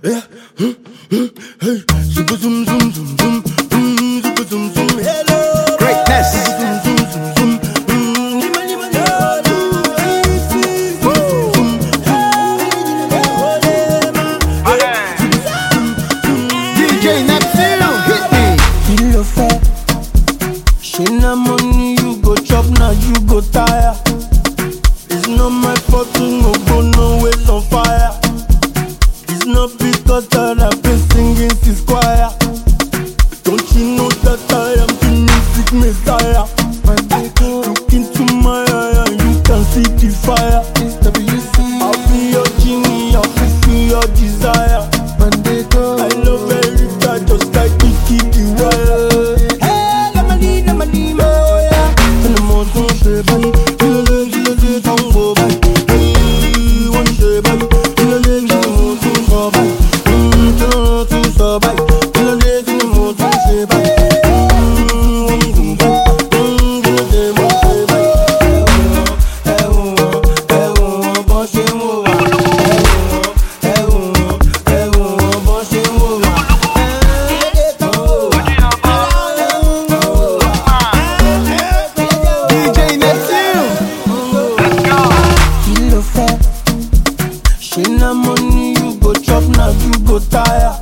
yeah. Hey, super zoom zoom zoom zoom, super zoom zoom. Hello, Greatness. zoom zoom zoom zoom. Lima lima lima, DJ Neptune, hit me. Kilo fair. She na money you go chop, now you go tire. It's not my fault to no go nowhere on fire. It's not because that I've been singing this choir. Don't you know that I am the music messiah? Look into my eye and you can see the fire. I'll be your genie, I'll fulfill your desire. I love every guy just like Kiki the wire. Hey, Lamali, oh yeah. And the mountain shape, kill tango, hey, one shape, kill the mountain survive. To survive, kill the mountain shape. DJ Neptune. Kilo fair. She na money you go chop, now you go tire.